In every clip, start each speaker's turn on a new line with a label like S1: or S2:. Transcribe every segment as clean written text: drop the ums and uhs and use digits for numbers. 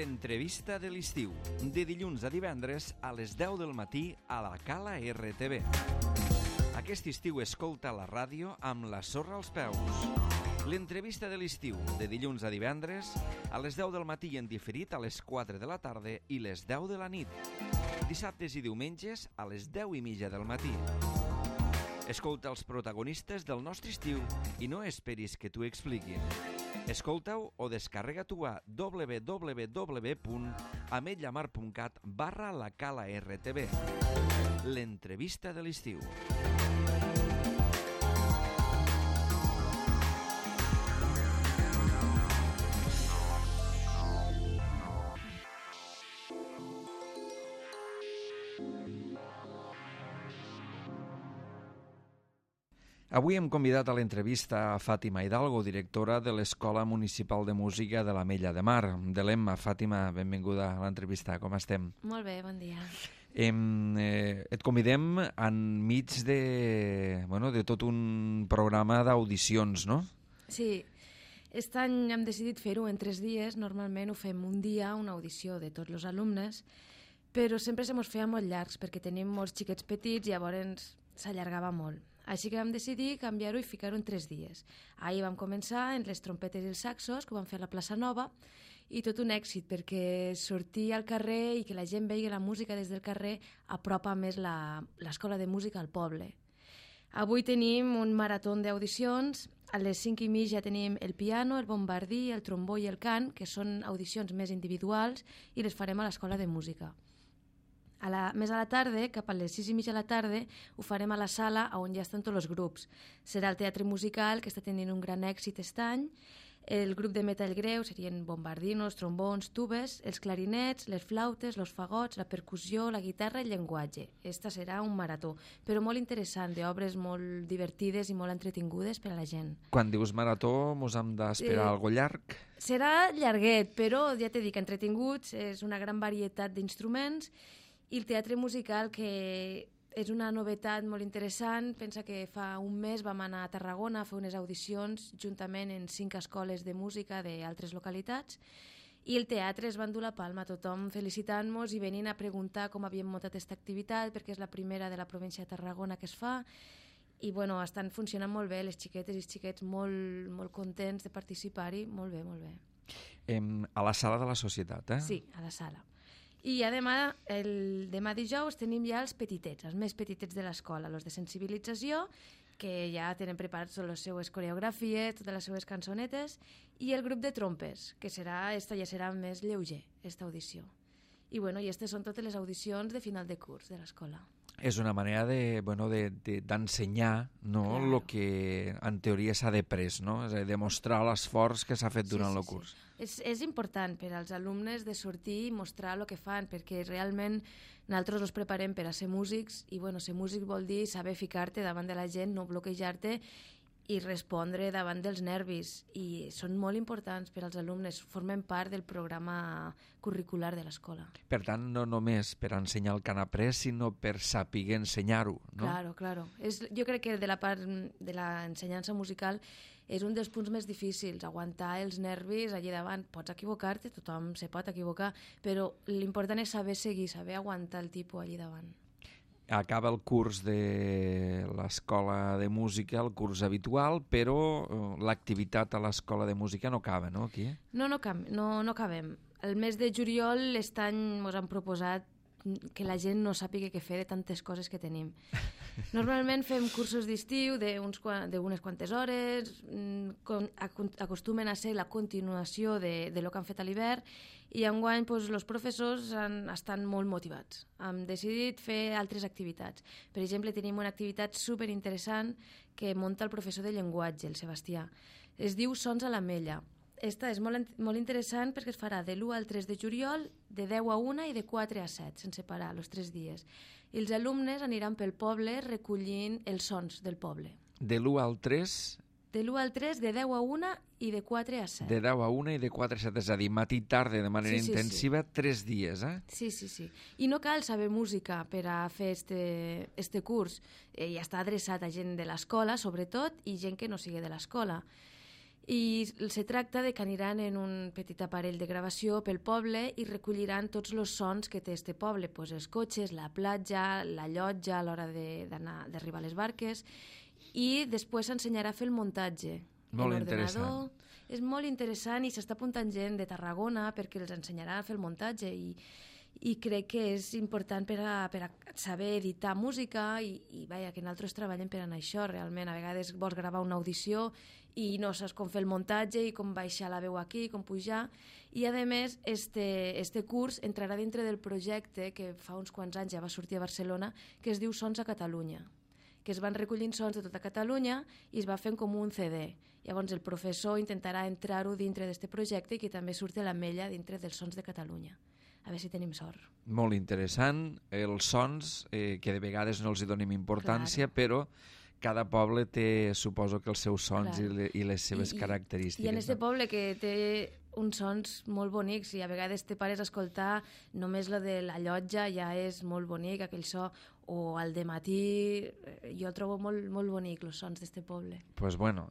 S1: l'entrevista de l'estiu, de dilluns a divendres a les 10 del matí a la Cala RTV. Aquest estiu escolta la ràdio amb la sorra als peus. L'entrevista de l'estiu, de dilluns a divendres, a les 10 del matí en diferit a les 4 de la tarda i les 10 de la nit. Dissabtes i diumenges a les 10:30 del matí. Escolta els protagonistes del nostre estiu i no esperis que t'ho expliquin. Escolta-ho o descarrega-t'ho a www.ametlllamar.cat/la Cala RTV. L'entrevista de l'estiu. Avui hem convidat a l'entrevista a Fàtima Hidalgo, directora de l'Escola Municipal de Música de l'Ametlla de Mar, de l'Emma. Fàtima, benvinguda a l'entrevista. Com estem?
S2: Molt bé, bon dia.
S1: Et convidem enmig de tot un programa d'audicions, no?
S2: Sí, aquest any hem decidit fer-ho en 3 dies. Normalment ho fem un dia, una audició de tots els alumnes, però sempre se mos feia molt llargs perquè tenim molts xiquets petits i llavors s'allargava molt. Així que vam decidir canviar-ho i ficar-ho en 3 dies. Ahir vam començar en les trompetes i els saxos, que ho vam fer a la plaça Nova, i tot un èxit, perquè sortir al carrer i que la gent vegi la música des del carrer apropa més l'escola de música al poble. Avui tenim un marató d'audicions. A les 5:30 tenim el piano, el bombardí, el trombó i el cant, que són audicions més individuals, i les farem a l'escola de música. Més a la tarda, cap a les 6:30 de la tarda, ho farem a la sala on ja estan tots els grups. Serà el teatre musical, que està tenint un gran èxit aquest any. El grup de metall greu serien bombardinos, trombons, tubes, els clarinets, les flautes, els fagots, la percussió, la guitarra i el llenguatge. Esta serà un marató, però molt interessant, d'obres molt divertides i molt entretingudes per a la gent.
S1: Quan dius marató, mos hem d'esperar algo llarg?
S2: Serà llarguet, però ja t'he dit que entretinguts, és una gran varietat d'instruments. I el teatre musical, que és una novetat molt interessant. Pensa que fa un mes vam anar a Tarragona a fer unes audicions juntament en 5 escoles de música d'altres localitats, i el teatre es va endur la palma, tothom felicitant-nos i venint a preguntar com havíem muntat aquesta activitat, perquè és la primera de la província de Tarragona que es fa, i estan funcionant molt bé, les xiquetes i els xiquets molt, molt contents de participar-hi. Molt bé, molt bé.
S1: A la sala de la Societat, eh?
S2: Sí, a la sala. I demà dijous tenim ja els petitets, els més petitets de l'escola, els de sensibilització, que ja tenen preparats les seues coreografies, totes les seues cançonetes, i el grup de trompes, que ja serà més lleuger, aquesta audició. I aquestes són totes les audicions de final de curs de l'escola.
S1: És una manera d'ensenyar el que en teoria s'ha després, no? És a dir, demostrar l'esforç que s'ha fet durant el curs.
S2: És important per als alumnes de sortir i mostrar el que fan, perquè realment nosaltres els preparem per a ser músics, i ser músic vol dir saber ficar-te davant de la gent, no bloquejar-te i respondre davant dels nervis, i són molt importants per als alumnes, formen part del programa curricular de l'escola.
S1: Per tant, no només per ensenyar el que han après, sinó per saber ensenyar-ho, no?
S2: Claro. Jo crec que de la part de l'ensenyança musical és un dels punts més difícils, aguantar els nervis allà davant. Pots equivocar-te, tothom se pot equivocar, però l'important és saber seguir, saber aguantar el tipus allà davant.
S1: Acaba el curs de l'escola de música, el curs habitual, però l'activitat a l'escola de música no acaba, no, aquí?
S2: No acabem. El mes de juliol aquest any ens han proposat que la gent no sàpiga què fer de tantes coses que tenim. Normalment fem cursos d'estiu d'unes quantes hores, acostumen a ser la continuació de lo que han fet a l'hivern, i enguany els professors estan molt motivats. Hem decidit fer altres activitats. Per exemple, tenim una activitat superinteressant que munta el professor de llenguatge, el Sebastià. Es diu Sons a l'Ametlla. Esta és molt interessant perquè es farà de l'1 al 3 de juliol, de 10 a 1 i de 4 a 7, sense parar, els 3 dies. I els alumnes aniran pel poble recollint els sons del poble.
S1: De l'1 al 3?
S2: De l'1 al 3, de 10 a 1 i de 4 a 7.
S1: De 10 a 1 i de 4 a 7, és a dir, matí i tarda de manera intensiva, 3 dies, eh?
S2: Sí. I no cal saber música per a fer este curs. Ja està adreçat a gent de l'escola, sobretot, i gent que no sigui de l'escola. i se tracta de que aniran en un petit aparell de gravació pel poble i recolliran tots els sons que té este poble, pues els cotxes, la platja, la llotja a l'hora d'arribar a les barques, i després s'ensenyarà a fer el muntatge.
S1: Molt interessant.
S2: És molt interessant i s'està apuntant gent de Tarragona perquè els ensenyarà a fer el muntatge i crec que és important per a saber editar música i vaja, que nosaltres treballem per anar això realment. A vegades vols gravar una audició i no saps com fer el muntatge i com baixar la veu aquí, com pujar, i a més este curs entrarà dintre del projecte que fa uns quants anys ja va sortir a Barcelona, que es diu Sons a Catalunya, que es van recollint sons de tota Catalunya i es va fent com un CD. Llavors el professor intentarà entrar-ho dintre d'aquest projecte i que també surti l'Ametlla dintre dels Sons de Catalunya. A veure si tenim sort.
S1: Molt interessant. Els sons, que de vegades no els hi donem importància, però cada poble té, suposo que els seus sons i les seves característiques.
S2: I en aquest poble que té uns sons molt bonics i a vegades te pares a escoltar només lo de la llotja, ja és molt bonic aquell so, o al dematí, jo trobo molt, molt bonic els sons d'aquest poble.
S1: Doncs bueno,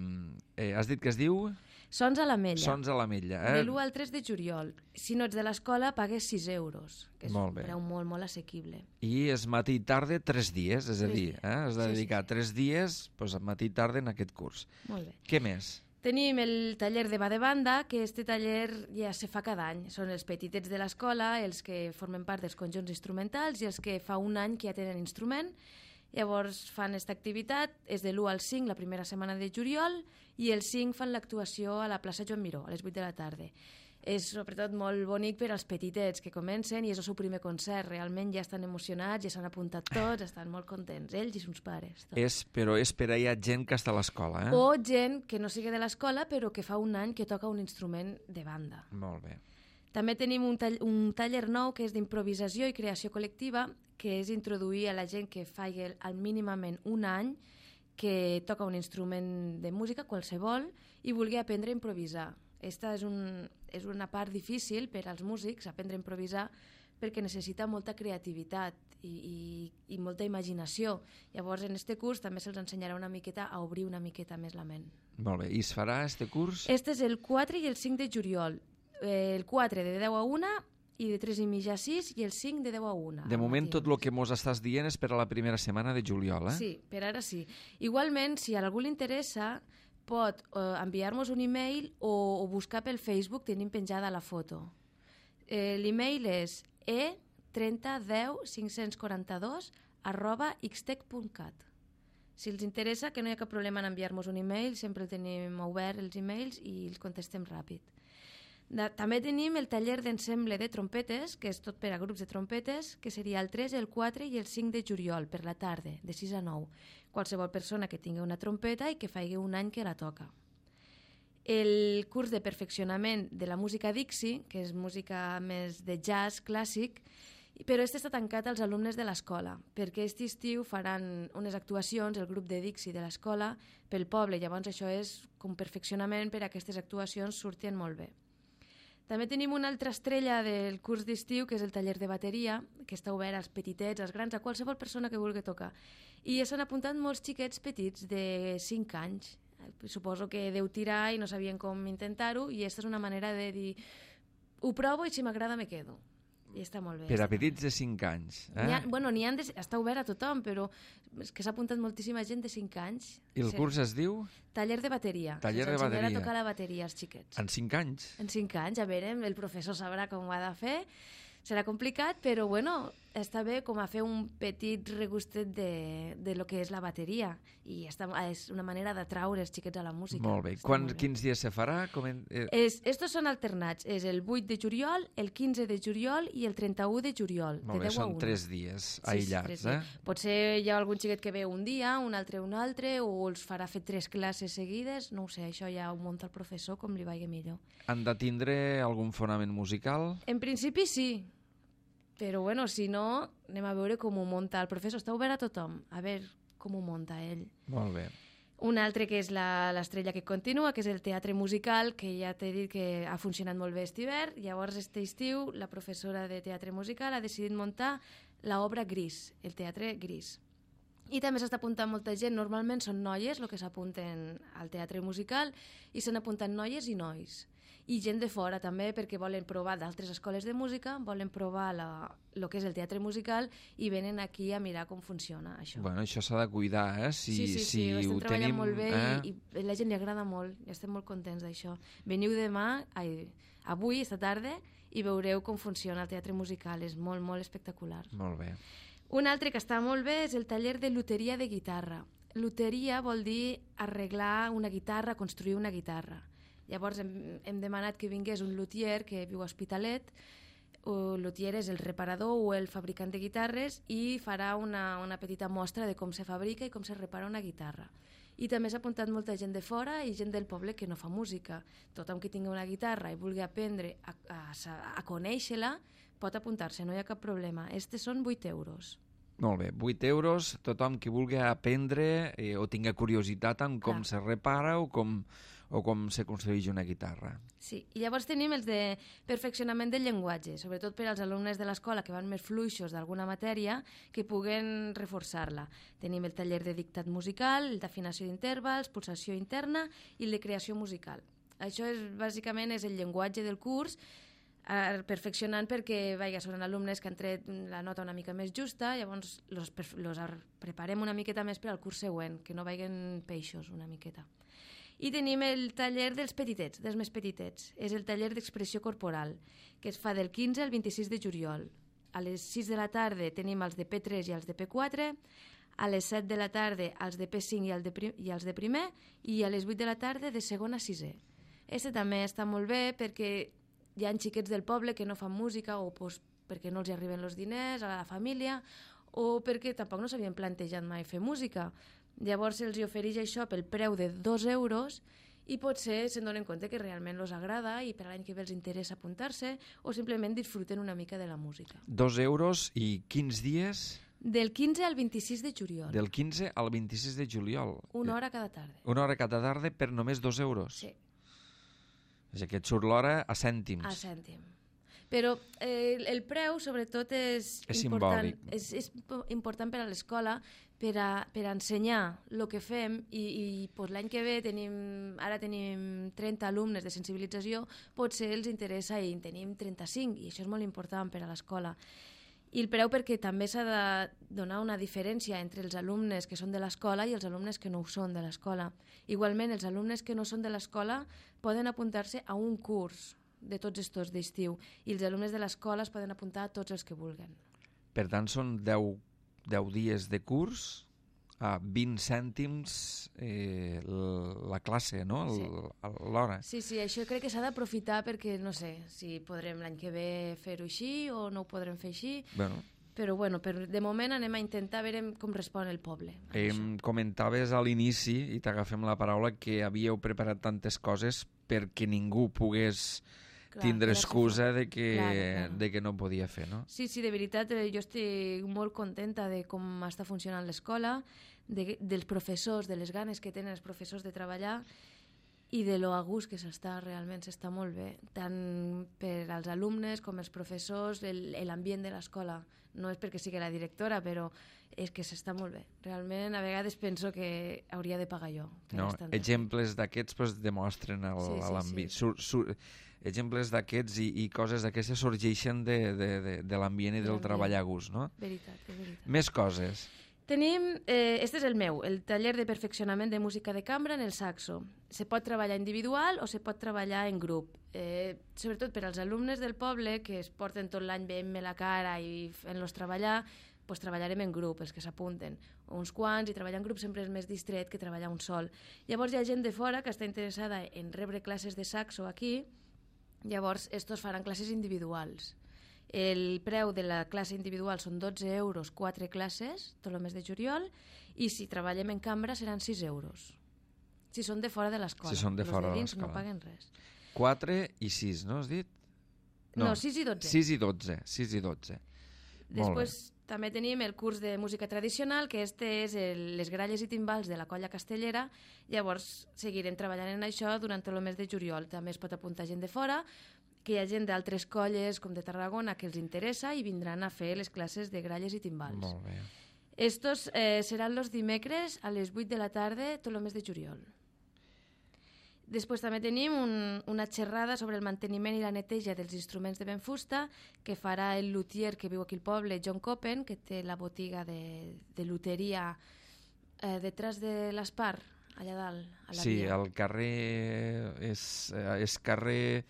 S1: has dit que es diu?
S2: Sons a l'Ametlla.
S1: Sons a l'Ametlla.
S2: De l'1 al 3 de juliol. Si no ets de l'escola, pagues 6 euros, que és un preu molt, molt assequible.
S1: I és matí i tarda 3 dies, és a dir, has de dedicar 3 dies matí i tarda en aquest curs.
S2: Molt bé.
S1: Què més?
S2: Tenim el taller de banda, que este taller ja se fa cada any. Són els petitets de l'escola, els que formen part dels conjunts instrumentals i els que fa un any que ja tenen instrument. Llavors fan aquesta activitat, és de l'1 al 5, la primera setmana de juliol, i el 5 fan l'actuació a la plaça Joan Miró, a les 8 de la tarda. És sobretot molt bonic per als petitets que comencen i és el seu primer concert. Realment ja estan emocionats, ja s'han apuntat tots, estan molt contents, ells i sus pares.
S1: Però és per a hi ha gent que està a l'escola, eh?
S2: O gent que no sigui de l'escola però que fa un any que toca un instrument de banda.
S1: Molt bé.
S2: També tenim un taller nou que és d'improvisació i creació col·lectiva, que és introduir a la gent que faci al mínimament un any que toca un instrument de música, qualsevol, i vulgui aprendre a improvisar. Esta és una part difícil per als músics, aprendre a improvisar, perquè necessita molta creativitat i molta imaginació. Llavors, en aquest curs també se'ls ensenyarà una miqueta a obrir una miqueta més la ment.
S1: Molt bé. I es farà aquest curs?
S2: Este és el 4 i el 5 de juliol. El 4 de 10 a 1 i de 3 i mitja a 6 i el 5 de 10 a 1.
S1: De moment tot el que mos estàs dient és per a la primera setmana de juliol, eh?
S2: Sí, per ara sí. Igualment, si a algú li interessa, pot enviar-nos un e-mail o buscar pel Facebook, tenim penjada la foto. L'e-mail és e3010542@xtec.cat. Si els interessa, que no hi ha cap problema en enviar-nos un e-mail, sempre el tenim obert els e-mails i els contestem ràpid. També tenim el taller d'ensemble de trompetes, que és tot per a grups de trompetes, que seria el 3, el 4 i el 5 de juliol, per la tarda, de 6 a 9. Qualsevol persona que tingui una trompeta i que faci un any que la toca. El curs de perfeccionament de la música Dixie, que és música més de jazz clàssic, però este està tancat als alumnes de l'escola, perquè aquest estiu faran unes actuacions, el grup de Dixie de l'escola, pel poble. Llavors això és com perfeccionament per a aquestes actuacions surten molt bé. També tenim una altra estrella del curs d'estiu, que és el taller de bateria, que està obert als petitets, als grans, a qualsevol persona que vulgui tocar. I ja s'han apuntat molts xiquets petits de 5 anys. Suposo que deu tirar i no sabien com intentar-ho, i aquesta és una manera de dir ho provo i si m'agrada me quedo. I està molt bé.
S1: Per a petits de 5 anys.
S2: Està obert a tothom, però és que s'ha apuntat moltíssima gent de 5 anys.
S1: I el curs es diu?
S2: Taller de bateria.
S1: Taller de bateria.
S2: Ensenyarà a tocar la bateria als xiquets.
S1: En 5 anys?
S2: En 5 anys, a veure, el professor sabrà com ho ha de fer. Serà complicat, però bueno, està bé com a fer un petit regustet de lo que és la bateria. I és una manera d'atraure els xiquets a la música.
S1: Molt bé. Quins dies se farà?
S2: Estos són alternats. És el 8 de juliol, el 15 de juliol i el 31 de juliol.
S1: Molt bé, són 3 dies aïllats.
S2: Sí, potser hi ha algun xiquet que ve un dia, un altre, o els farà fer 3 classes seguides. No ho sé, això ja ho munta el professor com li vagi millor.
S1: Han de tindre algun fonament musical?
S2: En principi sí. Però bueno, si no, anem a veure com ho munta el professor. Està obert a tothom, a veure com ho munta ell.
S1: Molt bé.
S2: Un altre que és l'estrella que continua, que és el teatre musical, que ja t'he dit que ha funcionat molt bé aquest hivern. Llavors, aquest estiu, la professora de teatre musical ha decidit muntar l'obra Gris, el teatre Gris. I també s'està apuntant molta gent, normalment són noies el que s'apunten al teatre musical, i s'han apuntat noies i nois. I gent de fora també, perquè volen provar d'altres escoles de música, volen provar el que és el teatre musical i venen aquí a mirar com funciona això.
S1: Bueno, això s'ha de cuidar,
S2: Sí, ho estem treballant molt bé i a la gent li agrada molt, i estem molt contents d'això. Veniu avui, esta tarda, i veureu com funciona el teatre musical, és molt, molt espectacular.
S1: Molt bé.
S2: Un altre que està molt bé és el taller de luteria de guitarra. Luteria vol dir arreglar una guitarra, construir una guitarra. Llavors hem demanat que vingués un luthier que viu a Hospitalet. El luthier és el reparador o el fabricant de guitarres i farà una petita mostra de com se fabrica i com se repara una guitarra. I també s'ha apuntat molta gent de fora i gent del poble que no fa música. Tothom que tingui una guitarra i vulgui aprendre a conèixer-la pot apuntar-se, no hi ha cap problema. Estes són 8 euros.
S1: Molt bé, 8 euros, tothom que vulgui aprendre o tinga curiositat en com se repara o com se construeix una guitarra.
S2: Sí, i llavors tenim els de perfeccionament del llenguatge, sobretot per als alumnes de l'escola que van més fluixos d'alguna matèria, que puguen reforçar-la. Tenim el taller de dictat musical, el d'afinació d'intervals, pulsació interna i el de creació musical. Això bàsicament és el llenguatge del curs, perfeccionant perquè són alumnes que han tret la nota una mica més justa, llavors los preparem una miqueta més per al curs següent, que no vagin peixos una miqueta. I tenim el taller dels petitets, dels més petitets. És el taller d'expressió corporal, que es fa del 15 al 26 de juliol. A les 6 de la tarda tenim els de P3 i els de P4, a les 7 de la tarda els de P5 i els de primer, i a les 8 de la tarda de segon a sisè. Este també està molt bé perquè hi ha xiquets del poble que no fan música o perquè no els arriben els diners a la família o perquè tampoc no s'havien plantejat mai fer música. Llavors se'ls ofereix això pel preu de 2 euros i potser se'n donen compte que realment els agrada i per l'any que ve els interessa apuntar-se o simplement disfruten una mica de la música.
S1: 2 euros i quins dies?
S2: Del 15 al 26 de juliol.
S1: Del 15 al 26 de juliol.
S2: Una hora cada tarda.
S1: Una hora cada tarda per només 2 euros?
S2: Sí.
S1: És que et surt l'hora a cèntims.
S2: A cèntim. Però el preu, sobretot, és
S1: simbòlic.
S2: És important per a l'escola, per a ensenyar el que fem i l'any que ve ara tenim 30 alumnes de sensibilització, potser els interessa i en tenim 35, i això és molt important per a l'escola. I el preu perquè també s'ha de donar una diferència entre els alumnes que són de l'escola i els alumnes que no ho són de l'escola. Igualment, els alumnes que no són de l'escola poden apuntar-se a un curs de tots estos d'estiu i els alumnes de l'escola es poden apuntar a tots els que vulguen.
S1: Per tant, són 10 dies de curs a 20 cèntims la classe, no?
S2: Sí.
S1: L'hora.
S2: Sí, això crec que s'ha d'aprofitar perquè no sé si podrem l'any que ve fer-ho així o no ho podrem fer així. Però de moment anem a intentar veure com respon el poble.
S1: Comentaves a l'inici, i t'agafem la paraula, que havíeu preparat tantes coses perquè ningú pogués tindre excusa de que no podia fer, no?
S2: Sí, de veritat, jo estic molt contenta de com està funcionant l'escola, dels professors, de les ganes que tenen els professors de treballar i de lo a gust que realment s'està molt bé, tant per als alumnes com els professors, l'ambient de l'escola. No és perquè sigui la directora, però és que s'està molt bé. Realment, a vegades penso que hauria de pagar jo.
S1: Exemples d'aquests demostren l'ambient. Exemples d'aquests i coses d'aquestes sorgeixen de l'ambient i del treball a gust, no?
S2: Veritat.
S1: Més coses.
S2: Tenim, este és el meu, el taller de perfeccionament de música de cambra en el saxo. Se pot treballar individual o se pot treballar en grup. Sobretot per als alumnes del poble que es porten tot l'any veient-me la cara i fent-los treballar, doncs treballarem en grup, els que s'apunten. Uns quants, i treballar en grup sempre és més distret que treballar un sol. Llavors hi ha gent de fora que està interessada en rebre classes de saxo aquí, llavors estos faran classes individuals. El preu de la classe individual són 12 euros, 4 classes, tot el mes de juliol, i si treballem en cambra seran 6 euros. Si són de fora de l'escola.
S1: Si són de fora de l'escola.
S2: No paguen res.
S1: 4 i 6, no has dit?
S2: No, 6 i 12.
S1: 6 i 12.
S2: Després també tenim el curs de música tradicional, que és les gralles i timbals de la colla castellera. Llavors seguirem treballant en això durant tot el mes de juliol. També es pot apuntar gent de fora, que hi ha gent d'altres colles, com de Tarragona, que els interessa i vindran a fer les classes de gralles i timbals.
S1: Molt bé.
S2: Estos seran los dimecres a les 8 de la tarda tot el mes de juliol. Després també tenim una xerrada sobre el manteniment i la neteja dels instruments de Benfusta que farà el luthier que viu aquí al poble, John Coppen, que té la botiga de luteria detrás de l'Espar, allà dalt, a la
S1: Sí,
S2: via.
S1: el carrer és carrer...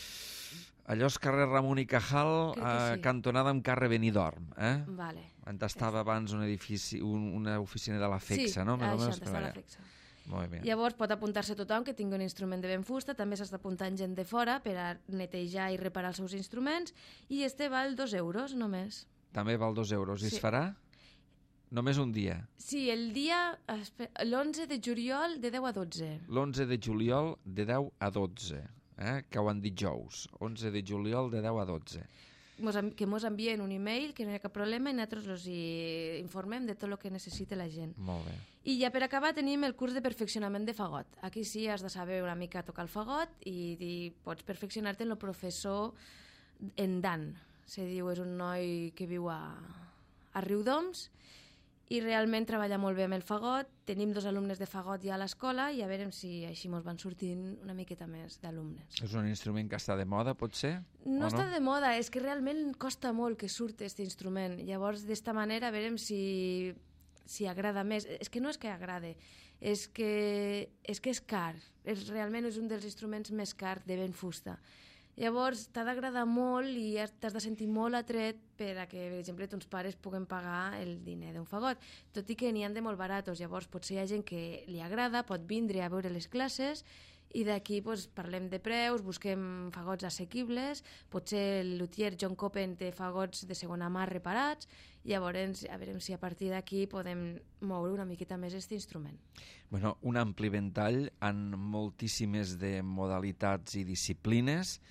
S1: Allò és carrer Ramon i Cajal,
S2: Crec que sí.
S1: cantonada amb carrer Benidorm,
S2: Vale.
S1: on estava abans un edifici, una oficina de la FEXA,
S2: Sí,
S1: no?
S2: això, on està la FEXA.
S1: Molt bé.
S2: Llavors pot apuntar-se tothom que tingui un instrument de Benfusta, també s'està apuntant gent de fora per a netejar i reparar els seus instruments, i este val 2 euros només.
S1: També val 2 euros. I
S2: Sí.
S1: es farà només un dia,
S2: Sí, el dia, l'11 de juliol de 10 a 12.
S1: l'11 de juliol de 10 a 12, que ho han dit jous. 11 de juliol de 10 a 12.
S2: Que mos envien un email, que no hi ha cap problema, i nosaltres els informem de tot el que necessita la gent.
S1: Molt bé.
S2: I ja per acabar tenim el curs de perfeccionament de fagot. Aquí sí has de saber una mica tocar el fagot i pots perfeccionar-te en el professor en Dan. Se diu, és un noi que viu a Riudoms i realment treballa molt bé amb el fagot. Tenim 2 alumnes de fagot ja a l'escola i a veure si així mos van sortint una miqueta més d'alumnes.
S1: És un instrument que està de moda, potser?
S2: No està de moda, és que realment costa molt que surti aquest instrument. Llavors, d'esta manera, a veure si agrada més. És que no és que agrade, és que és car. Realment és un dels instruments més cars de Benfusta. Llavors, t'ha d'agradar molt i t'has de sentir molt atret per a que, per exemple, tons pares puguen pagar el diner d'un fagot. Tot i que n'hi han de molt baratos. Llavors, potser hi ha gent que li agrada, pot vindre a veure les classes i d'aquí parlem de preus, busquem fagots assequibles, potser el luthier John Coppen té fagots de segona mà reparats, i llavors a veure si a partir d'aquí podem moure una miqueta més aquest instrument.
S1: Bueno, un ampli ventall en moltíssimes de modalitats i disciplines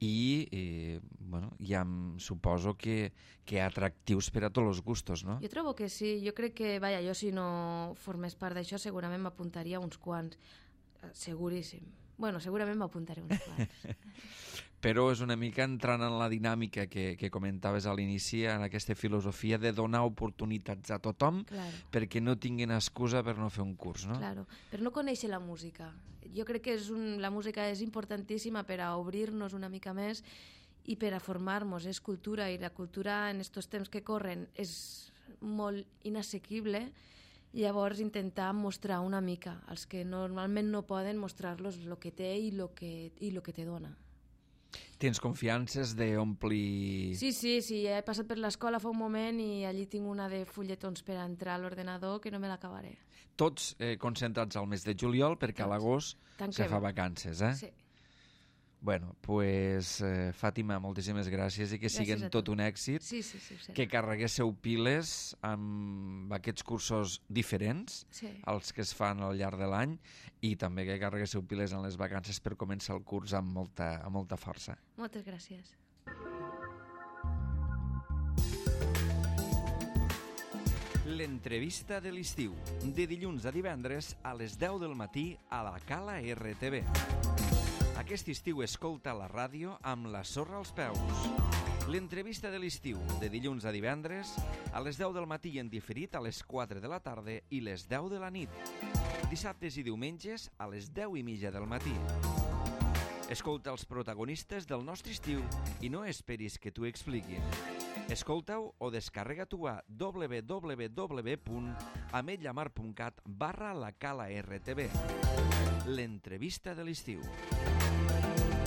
S1: i suposo que atractius per a tots els gustos, no?
S2: Jo trobo que sí, jo crec que, jo si no formés part d'això segurament m'apuntaria uns quants. Seguríssim. Bueno, segurament m'apuntaré uns quants.
S1: Però és una mica entrant en la dinàmica que comentaves a l'inici, en aquesta filosofia de donar oportunitats a tothom perquè no tinguin excusa per no fer un curs, no?
S2: Claro, per no conèixer la música. Jo crec que la música és importantíssima per a obrir-nos una mica més i per a formar-nos. És cultura, i la cultura en aquests temps que corren és molt inassequible. Llavors intentar mostrar una mica els que normalment no poden, mostrar-los el que té i el que te dona.
S1: Tens confiances d'omplir...
S2: Sí, he passat per l'escola fa un moment i allí tinc una de fulletons per entrar a l'ordenador que no me l'acabaré.
S1: Tots concentrats al mes de juliol perquè a l'agost se fa vacances, eh?
S2: Sí.
S1: Bueno, pues Fàtima, moltíssimes gràcies i que siguin tot un èxit.
S2: Sí,
S1: que carreguéssiu piles amb aquests cursos diferents, els que es fan al llarg de l'any, i també que carreguéssiu piles en les vacances per començar el curs amb molta força.
S2: Moltes gràcies.
S1: L'entrevista de l'estiu, de dilluns a divendres a les 10 del matí a la Cala RTV. Aquest estiu escolta la ràdio amb la sorra als peus. L'entrevista de l'estiu, de dilluns a divendres, a les 10 del matí i en diferit a les 4 de la tarda i les 10 de la nit. Dissabtes i diumenges a les 10:30 del matí. Escolta els protagonistes del nostre estiu i no esperis que t'ho expliquin. Escolta-ho o descarrega-t'ho a www.ametlllamar.cat/la Cala RTV. L'entrevista de l'estiu.